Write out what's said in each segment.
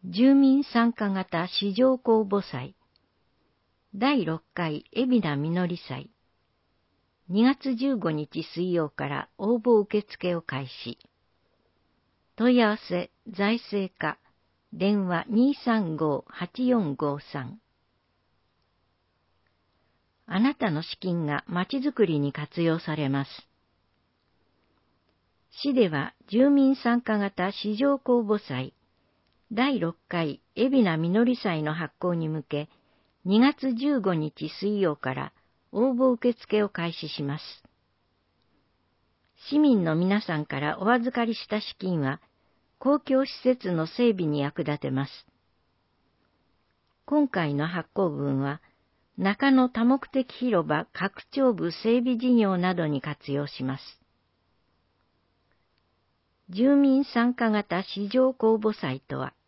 住民参加型市場公募祭第6回海老名みのり祭2月15日水曜から応募受付を開始。問い合わせ財政課電話 235-8453。あなたの資金がまちづくりに活用されます。市では住民参加型市場公募祭第6回海老名みのり祭の発行に向け2月15日水曜から応募受付を開始します。市民の皆さんからお預かりした資金は公共施設の整備に役立てます。今回の発行分は中野多目的広場拡張部整備事業などに活用します。住民参加型市場公募祭とは、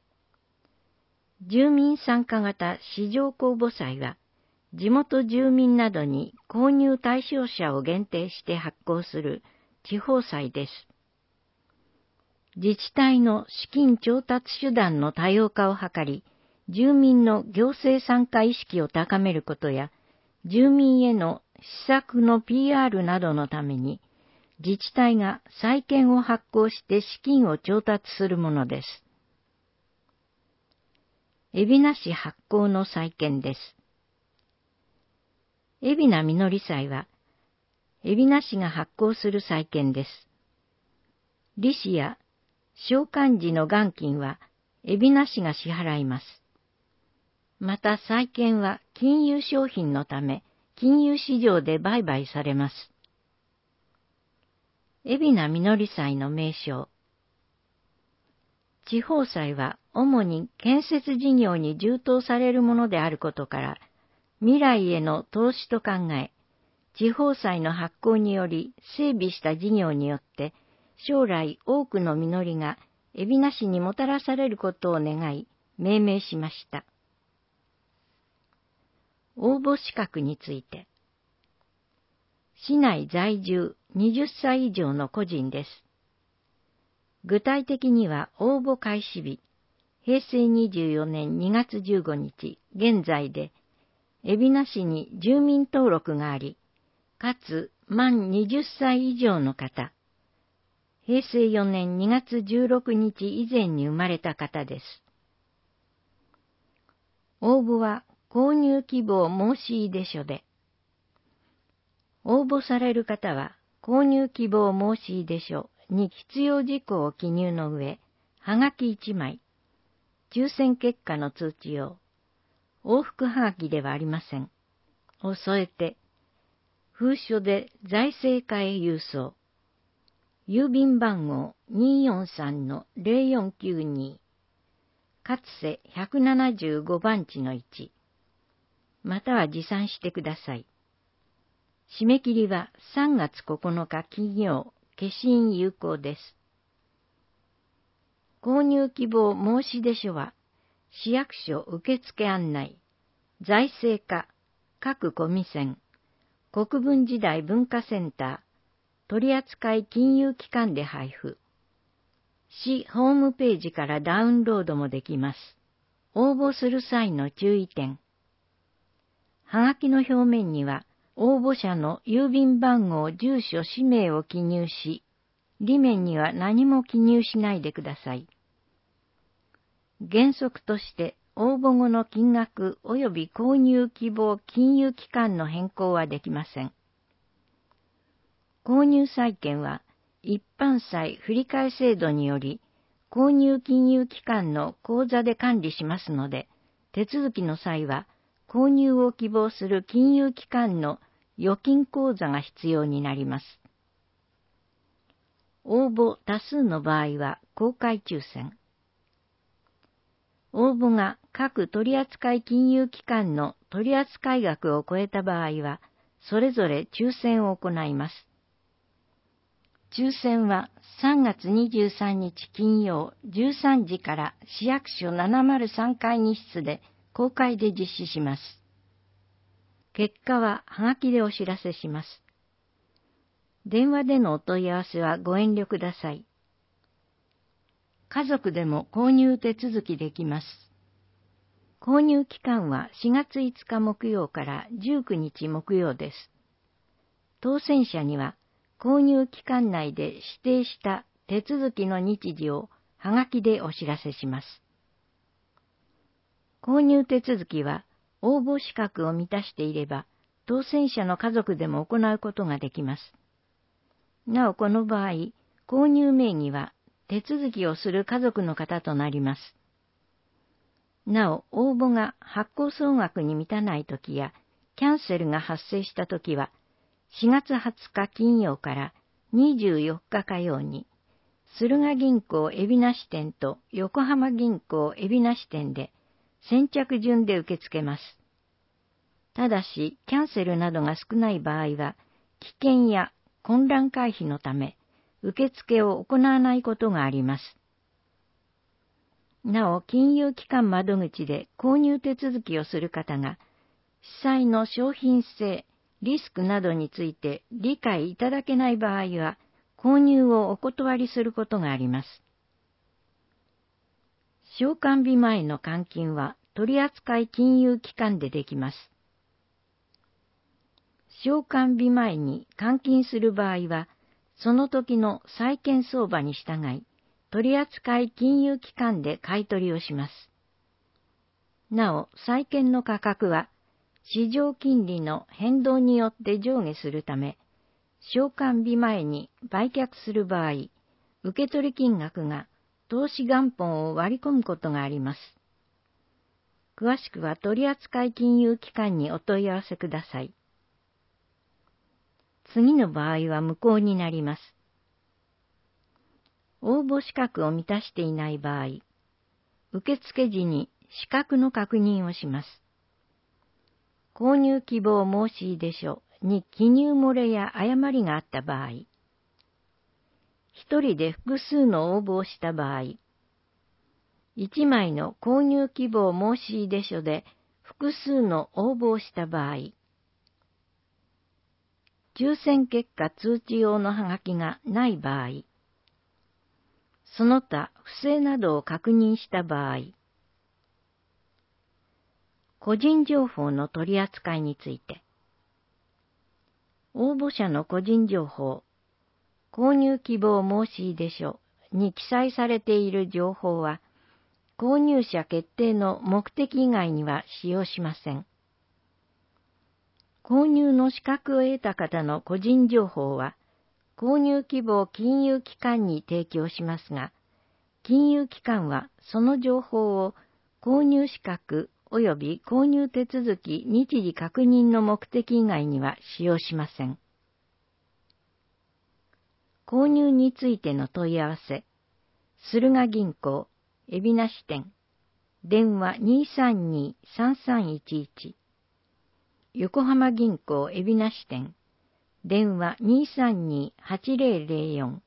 住民参加型市場公募祭は、地元住民などに購入対象者を限定して発行する地方祭です。自治体の資金調達手段の多様化を図り、住民の行政参加意識を高めることや、住民への施策の PR などのために、自治体が債券を発行して資金を調達するものです。海老名市発行の債券です。海老名みのり祭は、海老名市が発行する債券です。利子や償還時の元金は海老名市が支払います。また債券は金融商品のため、金融市場で売買されます。海老名みのり祭の名称。地方債は主に建設事業に充当されるものであることから、未来への投資と考え、地方債の発行により整備した事業によって、将来多くの実りが海老名市にもたらされることを願い、命名しました。応募資格について。市内在住20歳以上の個人です。具体的には応募開始日、平成24年2月15日現在で、海老名市に住民登録があり、かつ満20歳以上の方、平成4年2月16日以前に生まれた方です。応募は購入希望申し出書で、応募される方は購入希望申し出書に必要事項を記入の上、はがき1枚、抽選結果の通知用、往復はがきではありません、を添えて、封書で財政課へ郵送。郵便番号 243-0492 かつせ175番地の1または持参してください。締め切りは3月9日金曜、消印有効です。購入希望申出書は市役所受付案内、財政課、各コミセン、国分時代文化センター、取扱金融機関で配布。市ホームページからダウンロードもできます。応募する際の注意点。はがきの表面には、応募者の郵便番号、住所、氏名を記入し、裏面には何も記入しないでください。原則として、応募後の金額及び購入希望金融機関の変更はできません。購入債券は一般債振替制度により購入金融機関の口座で管理しますので、手続きの際は購入を希望する金融機関の預金口座が必要になります。応募多数の場合は公開抽選。応募が各取扱金融機関の取扱額を超えた場合は、それぞれ抽選を行います。抽選は3月23日金曜13時から市役所703会議室で公開で実施します。結果ははがきでお知らせします。電話でのお問い合わせはご遠慮ください。 家族でも購入手続きできます。購入期間は4月5日木曜から19日木曜です。当選者には購入期間内で指定した手続きの日時をはがきでお知らせします。購入手続きは応募資格を満たしていれば、当選者の家族でも行うことができます。なおこの場合、購入名義は手続きをする家族の方となります。なお、応募が発行総額に満たないときや、キャンセルが発生したときは、4月20日金曜から24日火曜に、駿河銀行海老名支店と横浜銀行海老名支店で先着順で受け付けます。ただし、キャンセルなどが少ない場合は、危険や混乱回避のため、受付を行わないことがあります。なお、金融機関窓口で購入手続きをする方が、実際の商品性、リスクなどについて理解いただけない場合は、購入をお断りすることがあります。償還日前の換金は取扱金融機関でできます。償還日前に換金する場合は、その時の債券相場に従い、取扱金融機関で買い取りをします。なお、債券の価格は、市場金利の変動によって上下するため、償還日前に売却する場合、受取金額が投資元本を割り込むことがあります。詳しくは取扱金融機関にお問い合わせください。次の場合は無効になります。応募資格を満たしていない場合、受付時に資格の確認をします。購入希望申出書に記入漏れや誤りがあった場合、一人で複数の応募をした場合、一枚の購入希望申出書で複数の応募をした場合、抽選結果通知用のハガキがない場合、その他不正などを確認した場合、個人情報の取り扱いについて、応募者の個人情報、購入希望申出書に記載されている情報は、購入者決定の目的以外には使用しません。購入の資格を得た方の個人情報は、購入希望金融機関に提供しますが、金融機関はその情報を購入資格及び購入手続き日時確認の目的以外には使用しません。購入についての問い合わせ、駿河銀行海老名支店、電話 232-3311、横浜銀行海老名支店、電話 232-8004。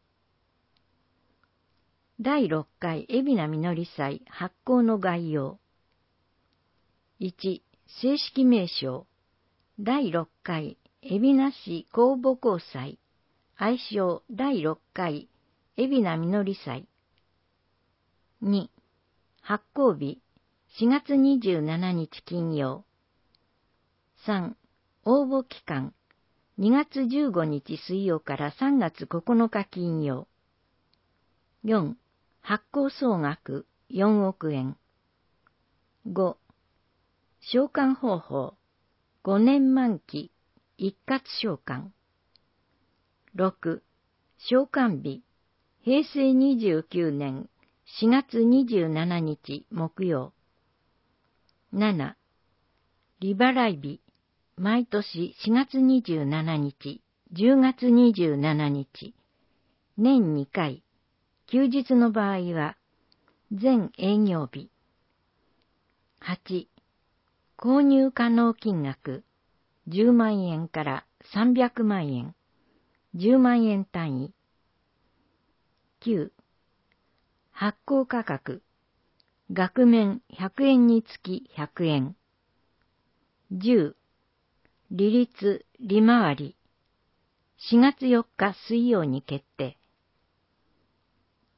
第6回海老名みのり祭発行の概要。1、正式名称。第6回海老名市公募公祭、愛称第6回海老名みのり祭。2、発行日4月27日金曜。3、応募期間2月15日水曜から3月9日金曜。4、発行総額4億円。5、償還方法5年満期一括償還。6、償還日平成29年4月27日木曜。7、利払い日毎年4月27日、10月27日、年2回、休日の場合は、全営業日。8、購入可能金額、10万円から300万円、10万円単位。9、発行価格、額面100円につき100円。10、利率、利回り、4月4日水曜に決定。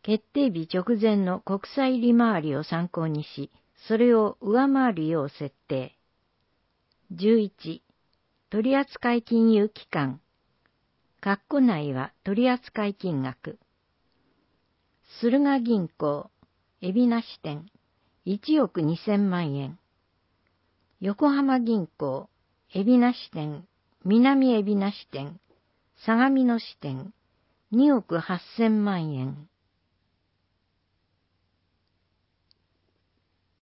決定日直前の国債利回りを参考にし、それを上回るよう設定。11、取扱金融機関。括弧内は取扱金額。駿河銀行、海老名支店、1億2000万円。横浜銀行、海老名支店、南海老名支店、相模野支店、2億8000万円。